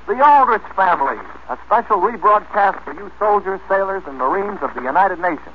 The Aldrich Family, a special rebroadcast for you soldiers, sailors, and Marines of the United Nations.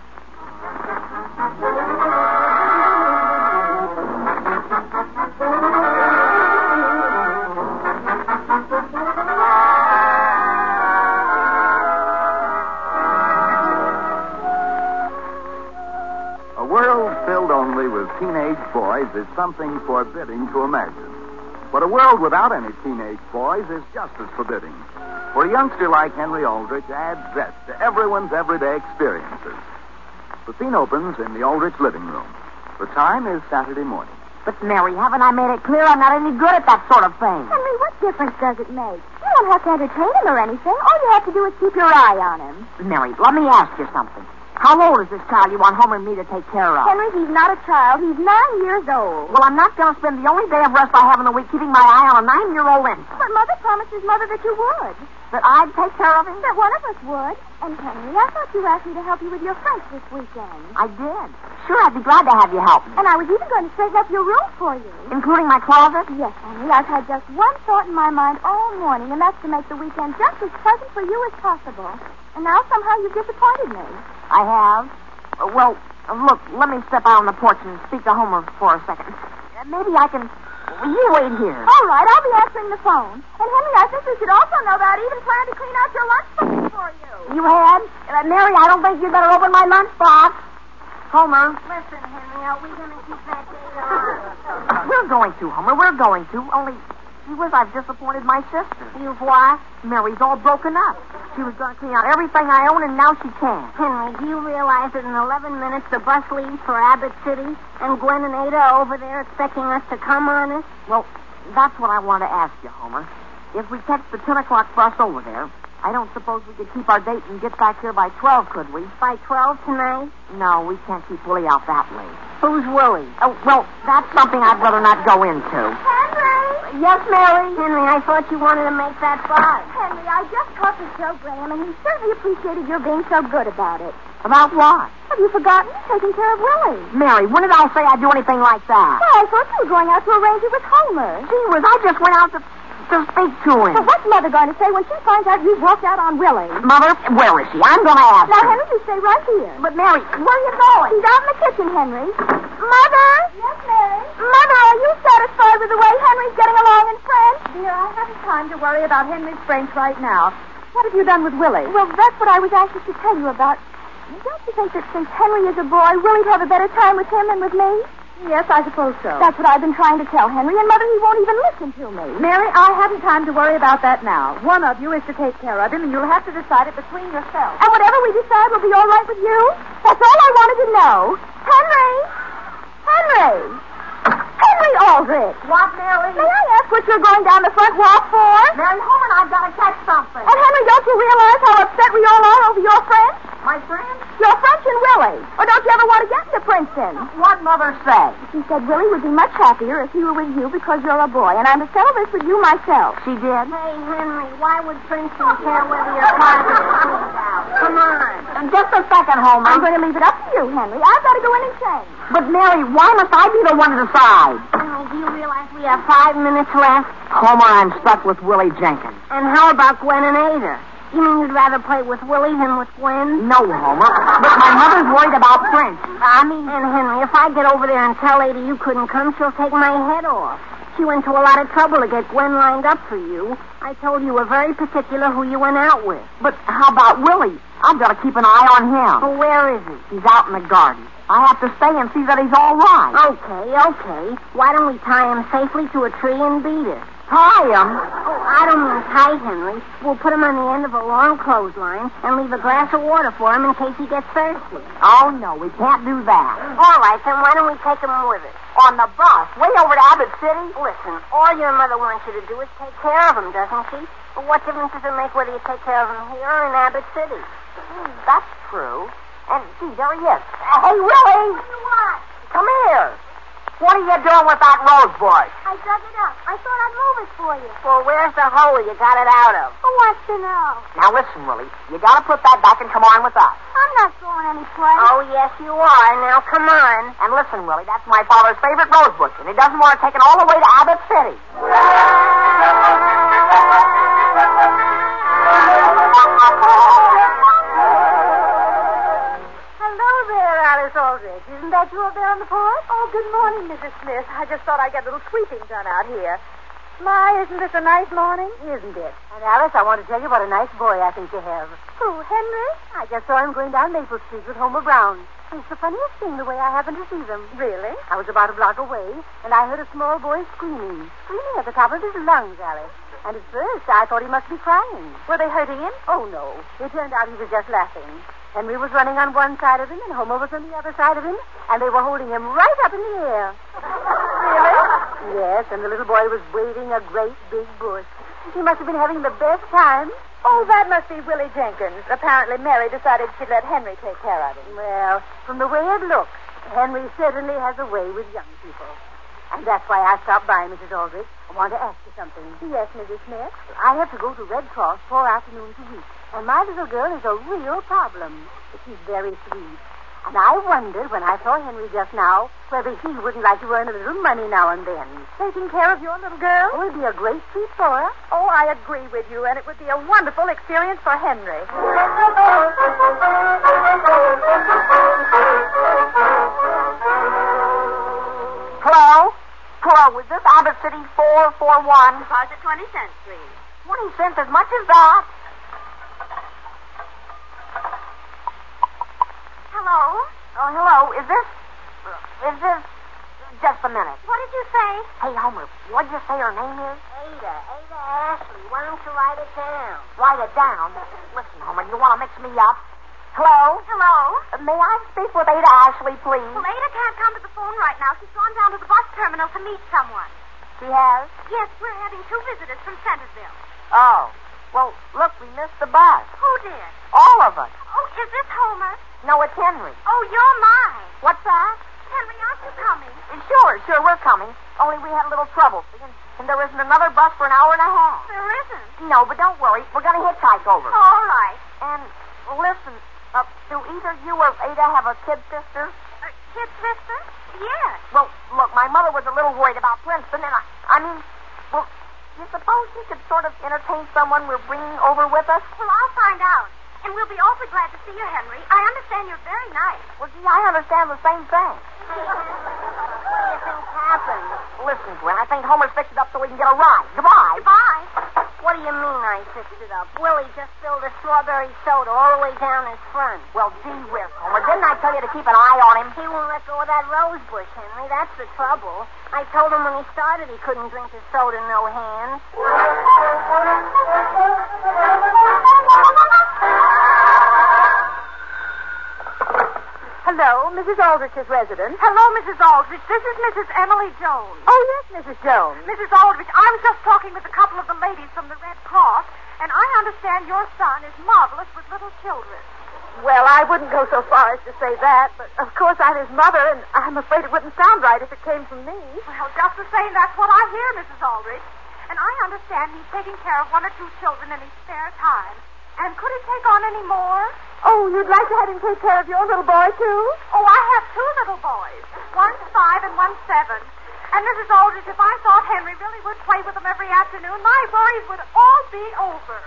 A world filled only with teenage boys is something forbidding to imagine. But a world without any teenage boys is just as forbidding. For a youngster like Henry Aldrich adds zest to everyone's everyday experiences. The scene opens in the Aldrich living room. The time is Saturday morning. But, Mary, haven't I made it clear I'm not any good at that sort of thing? Henry, what difference does it make? You don't have to entertain him or anything. All you have to do is keep your eye on him. Mary, let me ask you something. How old is this child you want Homer and me to take care of? Henry, he's not a child. He's 9 years old. Well, I'm not going to spend the only day of rest I have in the week keeping my eye on a 9-year-old infant. But Mother promised his mother that you would. That I'd take care of him? That one of us would. And, Henry, I thought you asked me to help you with your French this weekend. I did. Sure, I'd be glad to have you help me. And I was even going to straighten up your room for you. Including my closet? Yes, Henry. I've had just one thought in my mind all morning, and that's to make the weekend just as pleasant for you as possible. And now somehow you've disappointed me. I have? Well, look, let me step out on the porch and speak to Homer for a second. Maybe I can... You wait here. All right, I'll be answering the phone. And, Henry, I think you should also know that I even planned to clean out your lunchbox for you. You had? Mary, I don't think you'd better open my lunchbox. Homer. Listen, Henry, are we going to keep that date on? We're going to, Homer. We're going to. Only, gee whiz, I've disappointed my sister. You've what? Mary's all broken up. She was going to clean out everything I own, and now she can't. Henry, do you realize that in 11 minutes the bus leaves for Abbott City, and Gwen and Ada are over there expecting us to come on us? Well, that's what I want to ask you, Homer. If we catch the 10 o'clock bus over there, I don't suppose we could keep our date and get back here by 12, could we? By 12 tonight? No, we can't keep Willie out that late. Who's Willie? Oh, well, that's something I'd rather not go into. Henry! Yes, Mary? Henry, I thought you wanted to make that buzz. Henry, I just talked to Joe Graham, and he certainly appreciated your being so good about it. About what? Have you forgotten? Taking care of Willie. Mary, when did I say I'd do anything like that? Well, I thought you were going out to arrange it with Homer. Gee whiz, I just went out to speak to him. But what's Mother going to say when she finds out you've walked out on Willie? Mother, where is she? I'm going to ask Now, her. Henry, you stay right here. But, Mary, where are you going? She's out in the kitchen, Henry. Mother? Yes, Mary? Mother, are you satisfied with the way Henry's getting along in French? Dear, I haven't time to worry about Henry's French right now. What have you done with Willie? Well, that's what I was anxious to tell you about. Don't you think that since Henry is a boy, Willie'd have a better time with him than with me? Yes, I suppose so. That's what I've been trying to tell Henry, and Mother, he won't even listen to me. Mary, I haven't time to worry about that now. One of you is to take care of him, and you'll have to decide it between yourselves. And whatever we decide will be all right with you? That's all I wanted to know. Henry! Henry! Henry Aldrich! What, Mary? May I ask what you're going down the front walk for? Mary, Homer and I've got to catch something. And Henry, don't you realize how upset we all are over your French? My friend? Your French and Willie. Or don't you ever want to get to Princeton? What'd Mother say? She said Willie would be much happier if he were with you because you're a boy, and I'm to settle this with you myself. She did? Hey, Henry, why would Princeton care whether your closet is cleaned out? Come on. Just a second, Homer. I'm going to leave it up to you, Henry. I've got to go in and change. But, Mary, why must I be the one to decide? Henry, do you realize we have 5 minutes left? Homer, I'm stuck with Willie Jenkins. And how about Gwen and Ada? You mean you'd rather play with Willie than with Gwen? No, Homer. But my mother's worried about French. And Henry, if I get over there and tell Ada you couldn't come, she'll take my head off. She went to a lot of trouble to get Gwen lined up for you. I told you were very particular who you went out with. But how about Willie? I've got to keep an eye on him. Well, where is he? He's out in the garden. I have to stay and see that he's all right. Okay. Why don't we tie him safely to a tree and beat it? Tie him? Oh, I don't mean tie, Henry. We'll put him on the end of a long clothesline and leave a glass of water for him in case he gets thirsty. Oh, no, we can't do that. All right, then why don't we take him with us? On the bus, way over to Abbott City? Listen, all your mother wants you to do is take care of him, doesn't she? Well, what difference does it make whether you take care of him here or in Abbott City? That's true. And, gee, there he is. Hey, Willie! What do you want? Come here. What are you doing with that rose bush? I dug it up. I thought I'd move it for you. Well, where's the hole you got it out of? Who wants to know? Now, listen, Willie. You got to put that back and come on with us. I'm not going anyplace. Oh, yes, you are. Now, come on. And listen, Willie, that's my father's favorite rose bush, and he doesn't want to take it all the way to Abbott City. get a little sweeping done out here. My, isn't this a nice morning? Isn't it? And Alice, I want to tell you what a nice boy I think you have. Who, Henry? I just saw him going down Maple Street with Homer Brown. It's the funniest thing the way I happened to see them. Really? I was about a block away, and I heard a small boy screaming at the top of his lungs, Alice. And at first, I thought he must be crying. Were they hurting him? Oh, no. It turned out he was just laughing. Henry was running on one side of him, and Homer was on the other side of him, and they were holding him right up in the air. Really? Yes, and the little boy was waving a great big bush. He must have been having the best time. Oh, that must be Willie Jenkins. Apparently Mary decided she'd let Henry take care of him. Well, from the way it looks, Henry certainly has a way with young people. And that's why I stopped by, Mrs. Aldrich. I want to ask you something. Yes, Mrs. Smith? I have to go to Red Cross 4 afternoons a week. And my little girl is a real problem. But she's very sweet. And I wondered when I saw Henry just now whether he wouldn't like to earn a little money now and then. Taking care of your little girl? It would be a great treat for her. Oh, I agree with you, and it would be a wonderful experience for Henry. Hello? Hello, is this Abbott City 441? Deposit 20 cents, please. 20 cents, as much as that? Hello? Oh, hello. Is this... Just a minute. What did you say? Hey, Homer, what did you say her name is? Ada Ashley. Why don't you write it down? Write it down. Listen, Homer, you want to mix me up? Hello? Hello? May I speak with Ada Ashley, please? Well, Ada can't come to the phone right now. She's gone down to the bus terminal to meet someone. She has? Yes, we're having 2 visitors from Centerville. Oh. Well, look, we missed the bus. Who did? All of us. Oh, is this Homer? No, it's Henry. Oh, you're mine. What's that? Henry, aren't you coming? Sure, we're coming. Only we had a little trouble, and there isn't another bus for an hour and a half. There isn't. No, but don't worry. We're going to hitchhike over. All right. And listen, do either you or Ada have a kid sister? Kid sister? Yes. Well, look, my mother was a little worried about Princeton, and well, you suppose you could sort of entertain someone we're bringing over with us? Well, I'll find out. And we'll be awfully glad to see you, Henry. I understand you're very nice. Well, gee, I understand the same thing. What do you think happened? Listen, Gwen, I think Homer's fixed it up so we can get a ride. Goodbye. Goodbye. What do you mean I fixed it up? Willie just spilled a strawberry soda all the way down his front. Well, gee whiz, Homer. Didn't I tell you to keep an eye on him? He won't let go of that rose bush, Henry. That's the trouble. I told him when he started he couldn't drink his soda no hands. Hello, Mrs. Aldrich's residence. Hello, Mrs. Aldrich. This is Mrs. Emily Jones. Oh, yes, Mrs. Jones. Mrs. Aldrich, I was just talking with a couple of the ladies from the Red Cross, and I understand your son is marvelous with little children. Well, I wouldn't go so far as to say that, but of course I'm his mother, and I'm afraid it wouldn't sound right if it came from me. Well, just the same, that's what I hear, Mrs. Aldrich. And I understand he's taking care of 1 or 2 children in his spare time. And could he take on any more? Oh, you'd like to have him take care of your little boy, too? Oh, I have 2 little boys. One's 5 and one's 7. And Mrs. Aldrich, if I thought Henry really would play with them every afternoon, my worries would all be over.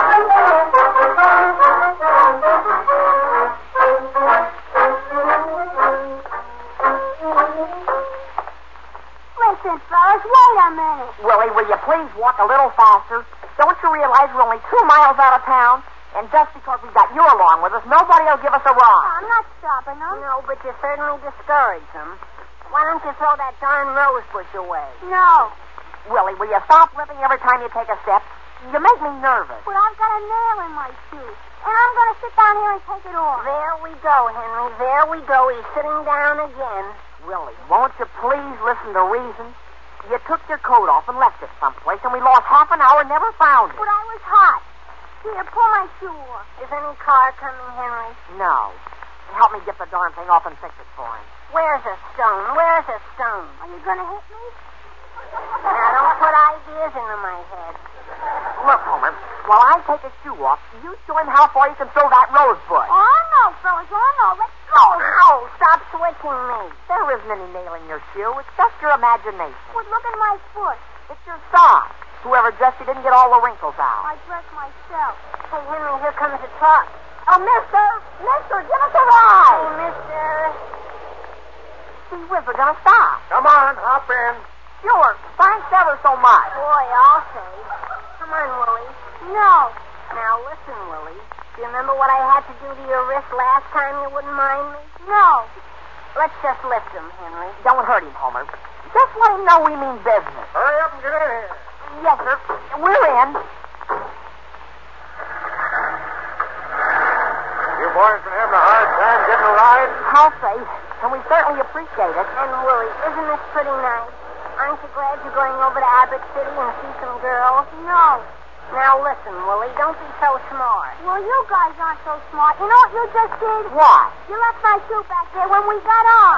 Listen, fellas, wait a minute. Willie, will you please walk a little faster? Don't you realize we're only 2 miles out of town? And just because we've got you along with us, nobody will give us a ride. I'm not stopping them. No, but you certainly discourage them. Why don't you throw that darn rose bush away? No. Willie, will you stop limping every time you take a step? You make me nervous. But I've got a nail in my shoe. And I'm going to sit down here and take it off. There we go, Henry. There we go. He's sitting down again. Willie, won't you please listen to reason? You took your coat off and left it someplace, and we lost half an hour and never found it. But I was hot. Here, pull my shoe off. Is any car coming, Henry? No. Help me get the darn thing off and fix it for him. Where's a stone? Where's a stone? Are you going to hit me? Now, don't put ideas into my head. Look, Homer, while I take his shoe off, you show him how far you can throw that rose bush. Oh, no, fellas. Oh, no. Let's go. Oh, stop switching me. There isn't any nail in your shoe. It's just your imagination. But look at my foot. It's your sock. Whoever dressed you didn't get all the wrinkles out. I dressed myself. Hey, Henry, here comes the truck. Oh, mister, give us a ride. Hey, mister. See, we're going to stop. Come on, hop in. Sure. Thanks ever so much. Boy, I'll say. Come on, Willie. No. Now, listen, Willie. Do you remember what I had to do to your wrist last time you wouldn't mind me? No. Let's just lift him, Henry. Don't hurt him, Homer. Just let him know we mean business. Hurry up and get in here. Yes, sir. We're in. You boys been having a hard time getting a ride? I'll say. And we certainly appreciate it. And, Willie, isn't this pretty nice? Aren't you glad you're going over to Abbott City and see some girls? No. Now, listen, Willie, don't be so smart. Well, you guys aren't so smart. You know what you just did? What? You left my shoe back there when we got on.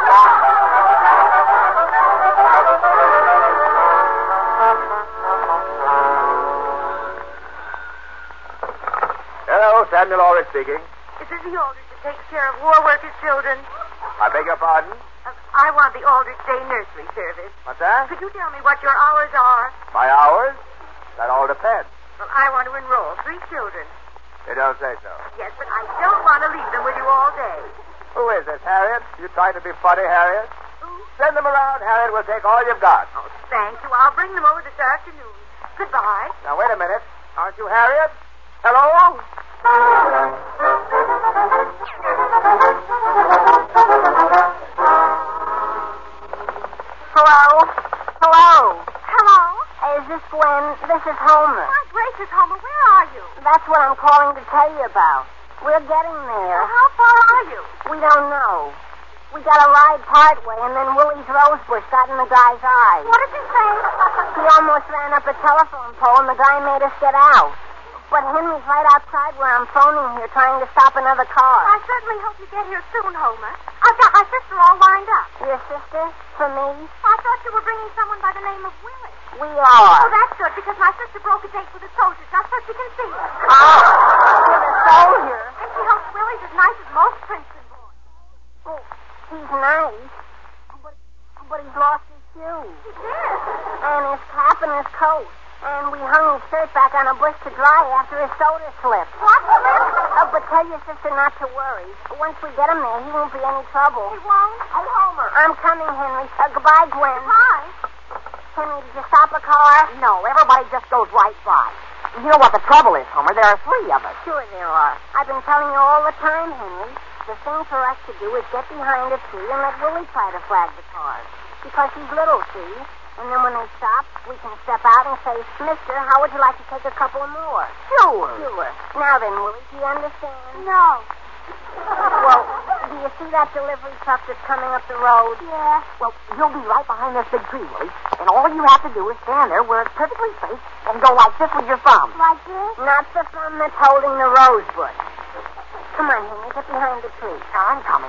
Hello, Samuel Ulrich speaking. This is the Aldrich that takes care of war workers' children. I beg your pardon? I want the Aldrich Day Nursery Service. What's that? Could you tell me what your hours are? My hours? That all depends. Well, I want to enroll 3 children. You don't say so. Yes, but I don't want to leave them with you all day. Who is this, Harriet? You trying to be funny, Harriet? Who? Send them around, Harriet. We'll take all you've got. Oh, thank you. I'll bring them over this afternoon. Goodbye. Now, wait a minute. Aren't you Harriet? Hello? Hello? Hello? Hello? Is this Gwen? This is Homer. My gracious, Homer, where are you? That's what I'm calling to tell you about. We're getting there. Well, how far are you? We don't know. We got a ride part way, and then Willie's rosebush got in the guy's eye. What did you say? He almost ran up a telephone pole, and the guy made us get out. But Henry's right outside where I'm phoning here, trying to stop another car. I certainly hope you get here soon, Homer. I've got my sister all lined up. Your sister? For me? I thought you were bringing someone by the name of Willie. We are. Oh, that's good, because my sister broke a date with a soldier just so she can see him. Oh, with a soldier? And she hopes Willie's as nice as most Princeton boys. Well, he's nice, but he's lost his shoes. He did. And his cap and his coat. And we hung his shirt back on a bush to dry after his soda slipped. What slipped? But tell your sister not to worry. Once we get him there, he won't be any trouble. He won't? Hey, Homer. I'm coming, Henry. Goodbye, Gwen. Goodbye. Henry, did you stop a car? No, everybody just goes right by. You know what the trouble is, Homer? There are 3 of us. Sure there are. I've been telling you all the time, Henry. The thing for us to do is get behind a tree and let Willie try to flag the cars. Because he's little, see? And then when they stop, we can step out and say, Mister, how would you like to take a couple more? Sure. Now then, Willie, do you understand? No. Well, do you see that delivery truck that's coming up the road? Yeah. Well, you'll be right behind this big tree, Willie. And all you have to do is stand there where it's perfectly safe and go like this with your thumb. Like this? Not the thumb that's holding the rose bush. Come on, Henry, get behind the tree. I'm coming.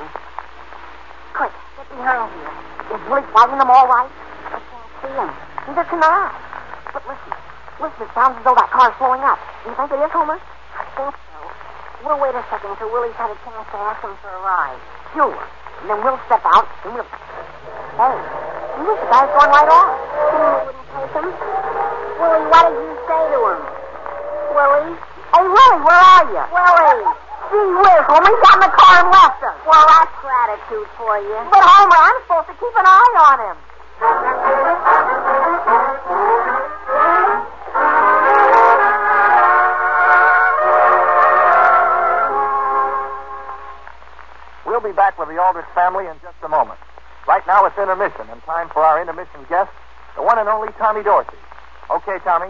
Quick, get behind here. Is Willie flagging them all right? I can't see him. Neither can I. But listen, it sounds as though that car's slowing up. Do you think it is, Homer? I think so. We'll wait a second till Willie's had a chance to ask him for a ride. Sure. And then we'll step out and we'll... Hey, look, the guy's going right off. You wouldn't take him? Willie, what did you say to him? Willie? Hey, Willie, where are you? Willie! Gee whiz, Homer, he got in the car and left us. Well, that's gratitude for you. But, Homer, I'm supposed to keep an eye on him. We'll be back with the Aldrich family in just a moment. Right now it's intermission, and time for our intermission guest, the one and only Tommy Dorsey. Okay, Tommy.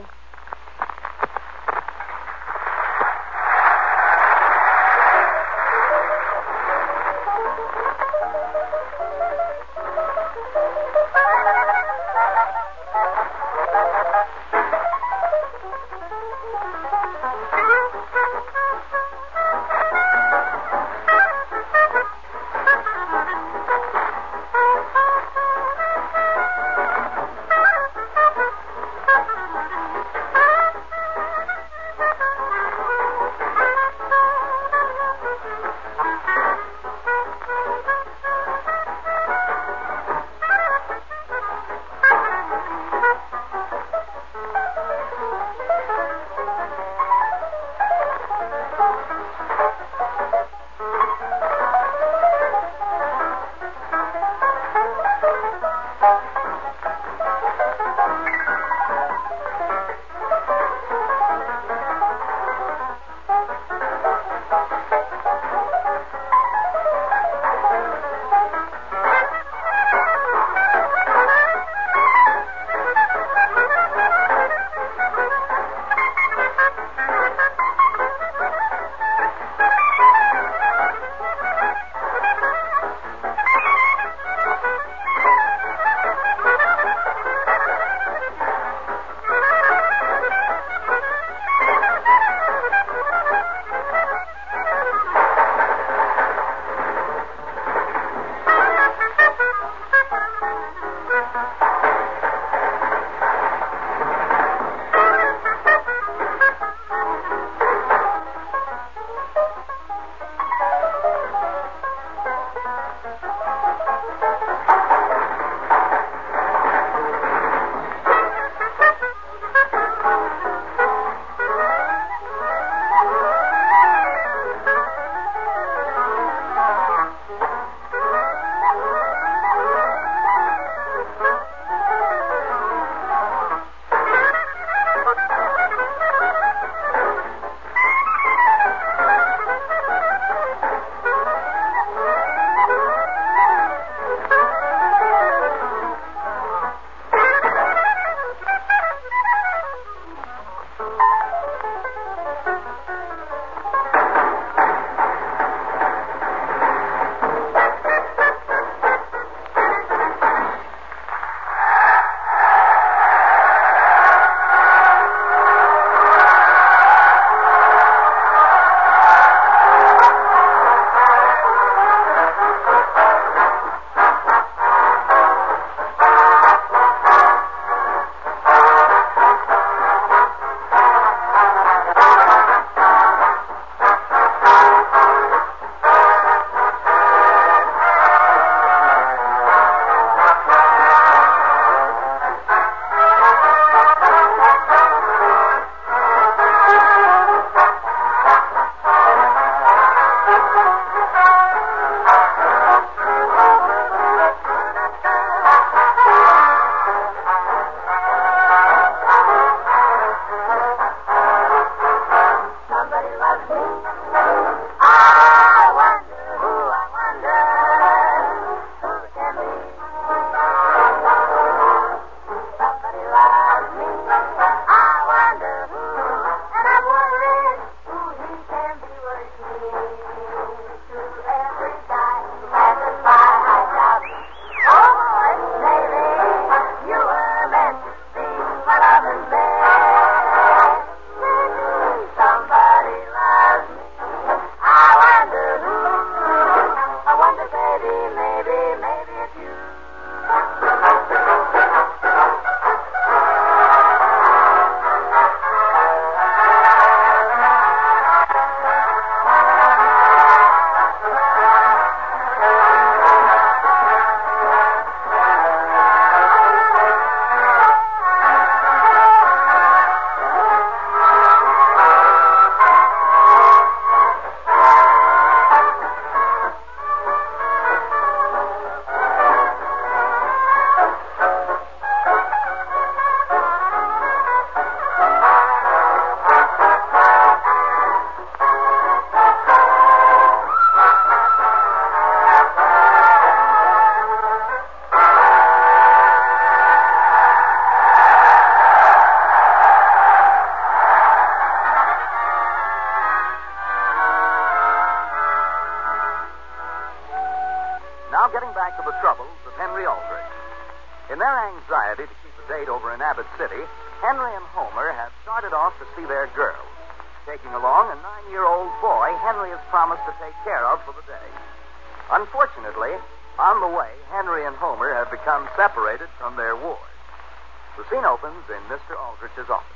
back to the troubles of Henry Aldrich. In their anxiety to keep the date over in Abbott City, Henry and Homer have started off to see their girls. Taking along a 9-year-old boy Henry has promised to take care of for the day. Unfortunately, on the way, Henry and Homer have become separated from their ward. The scene opens in Mr. Aldrich's office.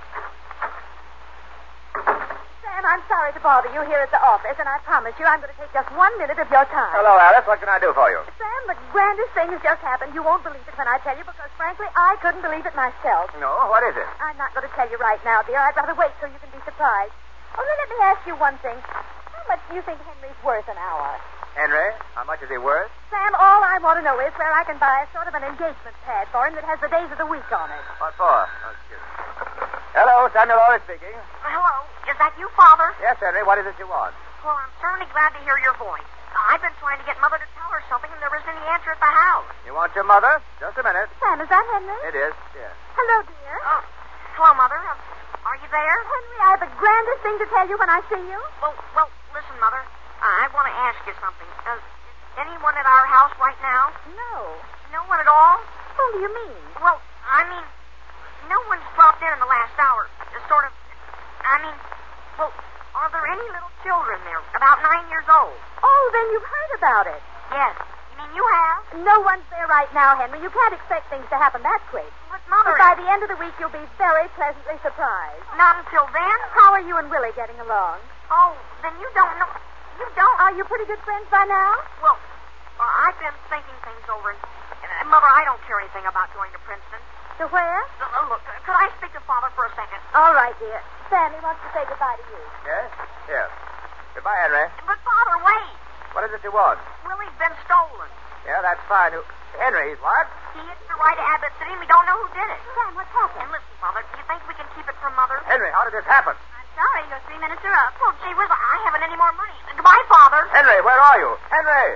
Sam, I'm sorry to bother you here at the office, and I promise you I'm going to take just 1 minute of your time. Hello, Alice. What can I do for you? Sam, the grandest thing has just happened. You won't believe it when I tell you, because frankly, I couldn't believe it myself. No? What is it? I'm not going to tell you right now, dear. I'd rather wait so you can be surprised. Oh, then let me ask you one thing. How much do you think Henry's worth an hour? Henry? How much is he worth? Sam, all I want to know is where I can buy a sort of an engagement pad for him that has the days of the week on it. What for? Oh, excuse me. Hello, Samuel Aldrich speaking. Hello. Is that you, Father? Yes, Henry. What is it you want? Well, I'm certainly glad to hear your voice. I've been trying to get Mother to tell her something, and there isn't any answer at the house. You want your mother? Just a minute. Sam, is that Henry? It is, yes. Hello, dear. Hello, Mother. Are you there? Henry, I have the grandest thing to tell you when I see you. Well, listen, Mother. I want to ask you something. Is anyone at our house right now? No. No one at all? Whom do you mean? Well, I mean, no one's dropped in the last hour. Are there any little children there, about 9 years old? Oh, then you've heard about it. Yes. You mean you have? No one's there right now, Henry. You can't expect things to happen that quick. But, Mother... But by the end of the week, you'll be very pleasantly surprised. Not until then? How are you and Willie getting along? Oh, then you don't know... You don't... Are you pretty good friends by now? Well, I've been thinking things over, and Mother, I don't care anything about going to Princeton. To where? Look, could I speak to Father for a second? All right, dear. Sammy wants to say goodbye to you. Yes? Here. Goodbye, Henry. But, Father, wait. What is it you want? Willie's been stolen. Yeah, that's fine. Henry, he's what? He hitched a ride to Abbott City, and we don't know who did it. Sam, what's happened? And listen, Mother, do you think we can keep it from Mother? Henry, how did this happen? I'm sorry, your 3 minutes are up. Well, gee whiz, I haven't any more money. Goodbye, Father. Henry, where are you? Henry!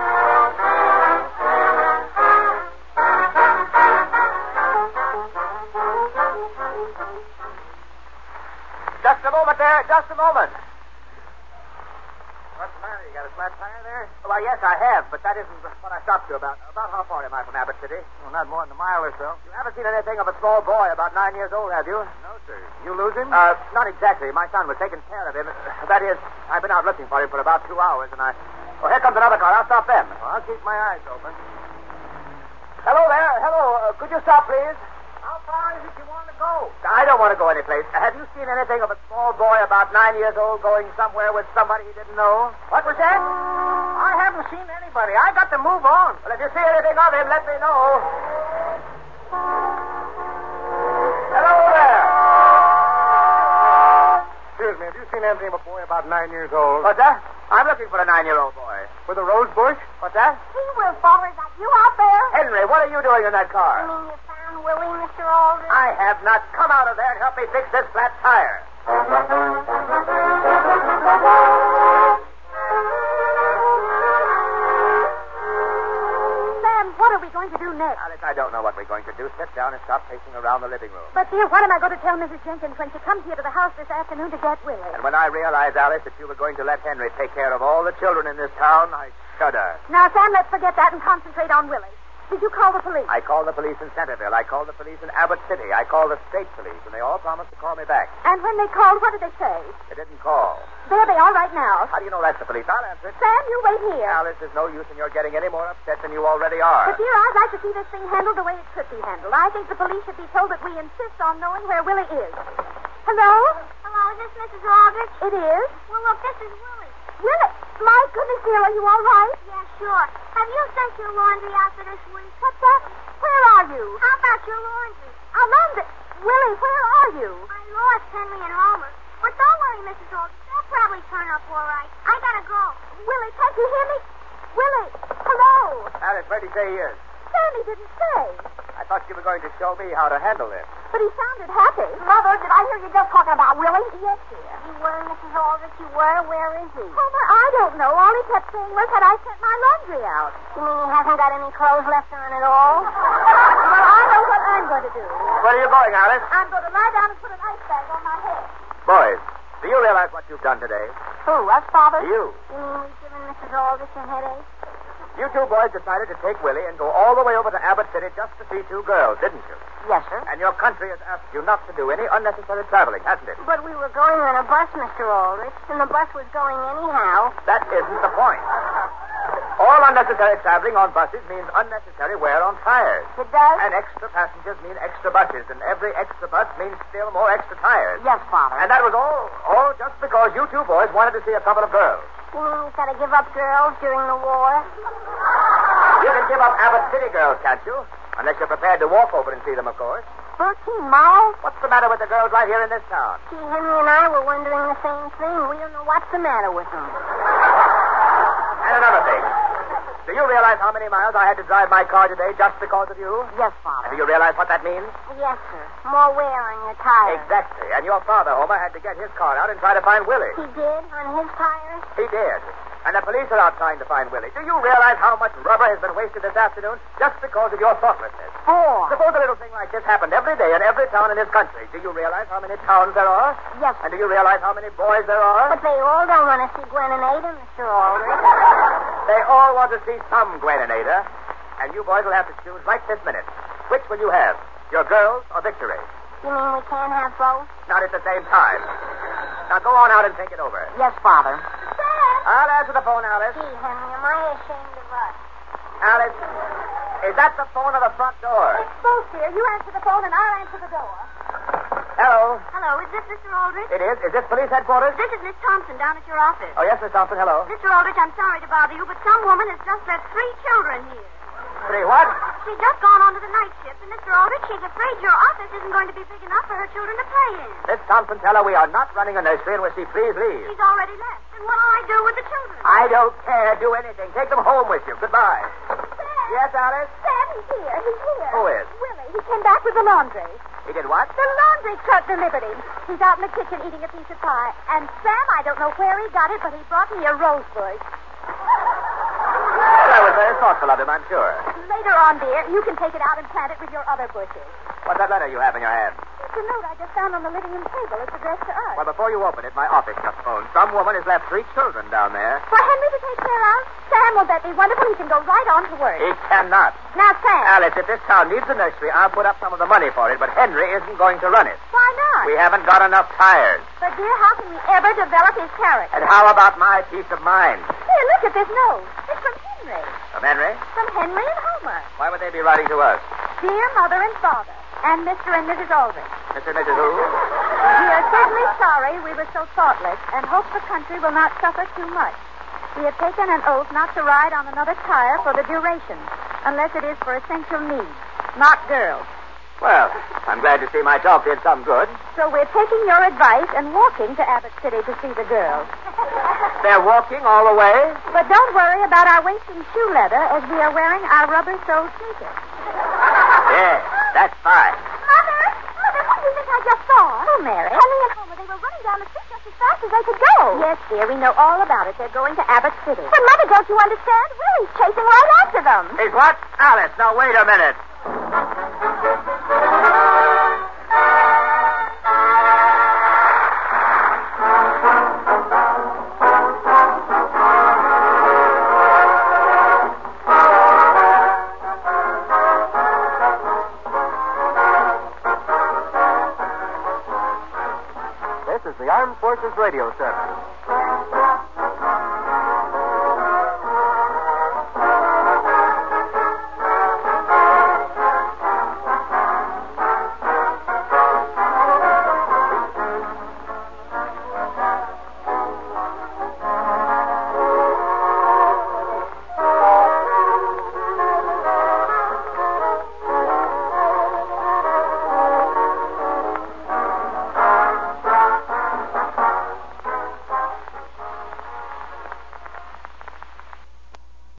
Just a moment there. Just a moment. What's the matter? You got a flat tire there? Well, yes, I have, but that isn't what I stopped you about. About how far am I from Abbott City? Well, not more than a mile or so. You haven't seen anything of a small boy about 9 years old, have you? No, sir. You lose him? Not exactly. My son was taking care of him. That is, I've been out looking for him for about 2 hours, and Oh, here comes another car. I'll stop them. Well, I'll keep my eyes open. Hello there. Hello. Could you stop, please? How far is it you want to go? I don't want to go anyplace. Have you seen anything of a small boy about 9 years old going somewhere with somebody he didn't know? What was that? I haven't seen anybody. I got to move on. Well, if you see anything of him, let me know. Hello there. Excuse me, have you seen anything of a boy about 9 years old? What's that? I'm looking for a 9-year-old boy. With a rose bush? What's that? Gee whiz, Father, is that you out there? Henry, what are you doing in that You car? mean you found Willie, Mr. Aldrich? I have not. Come out of there and help me fix this flat tire. Sam, what are we going to do next? Alice, I don't know what we're going to do. Sit down and stop pacing around the living room. But, dear, what am I going to tell Mrs. Jenkins when she comes here to the house this afternoon to get Willie? And when I realized, Alice, that you were going to let Henry take care of all the children in this town, I shudder. Now, Sam, let's forget that and concentrate on Willie. Did you call the police? I called the police in Centerville. I called the police in Abbott City. I called the state police, and they all promised to call me back. And when they called, what did they say? They didn't call. There they are right now. How do you know that's the police? I'll answer it. Sam, you wait here. Alice, there's no use in your getting any more upset than you already are. But, dear, I'd like to see this thing handled the way it should be handled. I think the police should be told that we insist on knowing where Willie is. Hello? Hello, is this Mrs. Aldrich? It is? Well, look, this is Willie. Willie! My goodness, dear, are you all right? Yeah, sure. Have you sent your laundry out for this week? What's that? Where are you? How about your laundry? Alonzo! Willie, where are you? I lost Henry and Homer. But don't worry, Mrs. Aldrich. They'll probably turn up all right. I gotta go. Willie, can't you hear me? Willie! Hello! Alice, where did he say he is? Sammy didn't say. I thought you were going to show me how to handle this. But he sounded happy. Mother, did I hear you just talking about Willie? Yes, dear. You were, Mrs. Aldrich. You were. Where is he? Homer, I don't know. All he kept saying was, had I sent my laundry out? You mean he hasn't got any clothes left on at all? Well, I know what I'm going to do. Where are you going, Alice? I'm going to lie down and put an ice bag on my head. Boys, do you realize what you've done today? Who, us, Father? You. You mean we've given Mrs. Aldrich a headache? You two boys decided to take Willie and go all the way over to Abbott City just to see two girls, didn't you? Yes, sir. And your country has asked you not to do any unnecessary traveling, hasn't it? But we were going on a bus, Mr. Aldrich, and the bus was going anyhow. That isn't the point. All unnecessary traveling on buses means unnecessary wear on tires. It does? And extra passengers mean extra buses, and every extra bus means still more extra tires. Yes, Father. And that was all just because you two boys wanted to see a couple of girls. You mean we gotta give up girls during the war? You can give up Abbott City girls, can't you? Unless you're prepared to walk over and see them, of course. 13 miles? What's the matter with the girls right here in this town? Gee, Henry and I were wondering the same thing. We don't know what's the matter with them. And another thing. Do you realize how many miles I had to drive my car today just because of you? Yes, And Father. do you realize what that means? Yes, sir. More wear on your tires. Exactly. And your father, Homer, had to get his car out and try to find Willie. He did? On his tires? He did. And the police are out trying to find Willie. Do you realize how much rubber has been wasted this afternoon just because of your thoughtlessness? 4. Suppose a little thing like this happened every day in every town in this country. Do you realize how many towns there are? Yes, And do you realize how many boys there are? But they all don't want to see Gwen and Ada, Mr. Aldrich. They all want to see some Gwen and Ada. And you boys will have to choose right this minute. Which will you have? Your girls or Victory? You mean we can't have both? Not at the same time. Now go on out and think it over. Yes, Father. I'll answer the phone, Alice. Gee, Henry, am I ashamed of us? Alice, is that the phone or the front door? It's both, dear. You answer the phone and I'll answer the door. Hello. Hello, is this Mr. Aldrich? It is. Is this police headquarters? This is Miss Thompson down at your office. Oh, yes, Miss Thompson. Hello. Mr. Aldrich, I'm sorry to bother you, but some woman has just left 3 children here. Three what? She's just gone on to the night shift, and Mr. Aldrich, she's afraid your office isn't going to be big enough for her children to play in. Miss Thompson, tell her we are not running a nursery and will she please leave. She's already left. And what'll I do with the children? I don't care. Do anything. Take them home with you. Goodbye. Yes, Alice? Sam, he's here. He's here. Who is? Willie. He came back with the laundry. He did what? The laundry truck delivered him. He's out in the kitchen eating a piece of pie. And Sam, I don't know where he got it, but he brought me a rose bush. Well, that was very thoughtful of him, I'm sure. Later on, dear, you can take it out and plant it with your other bushes. What's that letter you have in your hand? It's a note I just found on the living room table. It's addressed to us. Well, before you open it, my office just phoned. Some woman has left 3 children down there. For Henry to take care of? Sam, will that be wonderful? He can go right on to work. He cannot. Now, Sam. Alice, if this town needs a nursery, I'll put up some of the money for it, but Henry isn't going to run it. Why not? We haven't got enough tires. But, dear, how can we ever develop his character? And how about my peace of mind? Here, look at this note. It's from Henry. From Henry? From Henry and Homer. Why would they be writing to us? Dear Mother and Father, and Mr. and Mrs. Aldrich. Mr. and Mrs. Who? We are certainly sorry we were so thoughtless and hope the country will not suffer too much. We have taken an oath not to ride on another tire for the duration, unless it is for essential needs, not girls. Well, I'm glad to see my talk did some good. So we're taking your advice and walking to Abbott City to see the girls. They're walking all the way? But don't worry about our wasting shoe leather, as we are wearing our rubber-soled sneakers. Yes, that's fine. Mother, what do you think I just saw? Oh, Mary. Henry and Homer, they were running down the street just as fast as they could go. Yes, dear, we know all about it. They're going to Abbott City. But, Mother, don't you understand? Willie's chasing right after them. He's what? Alice, now wait a minute. This is the Armed Forces Radio Service.